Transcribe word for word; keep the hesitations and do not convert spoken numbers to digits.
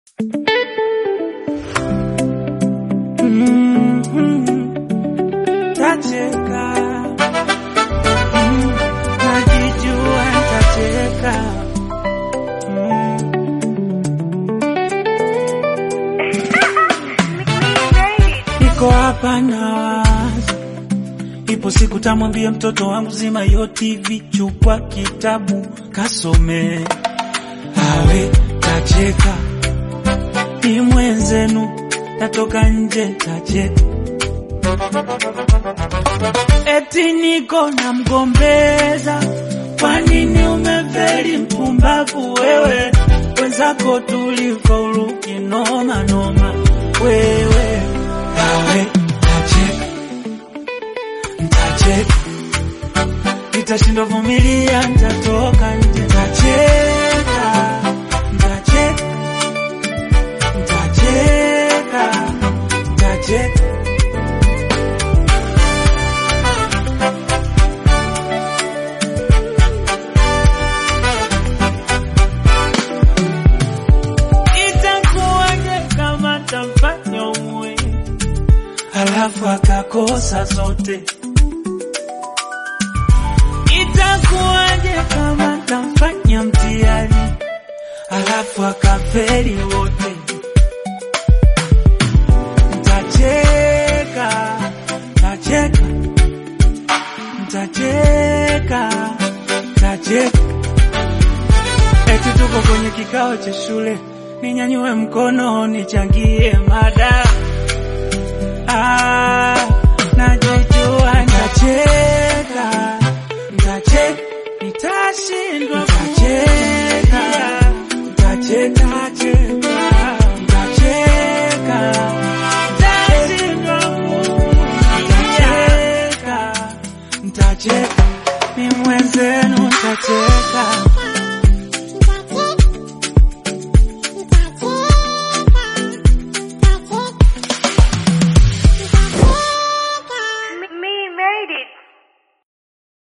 Mm-hmm. Tacheka. Mm. Najijua tacheka. Mm. Niko hapa na wazo, ipo siku tamwambia mtoto wangu zima yo T V, chukua kitabu kasome. Awe tacheka, ni mwenzenu natoka nje tacheka. Eti niko na mgombeza, kwa nini umefeli mpumbavu wewe? Wenzako tulifaulu kinoma noma wewe. Awe tacheka, tacheka, nitashindwa vumilia, nitatoka nje tacheka, tacheka, tacheka, tacheka. Tamfanya umwe, halafu akakosa zote. Itakuwaje kama tamfanya mtihani, halafu akafeli wote? Mtacheka, mtacheka, mtacheka, mtacheka. Eti tuko kwenye kikao cha shule, ninyanyue mkono nichangie mada. Ah, najijua nitacheka, nitacheka, nitashindwa kucheka, nitacheka, nitacheka, nitashindwa kucheka, nitacheka, ni mwenzenu nitacheka.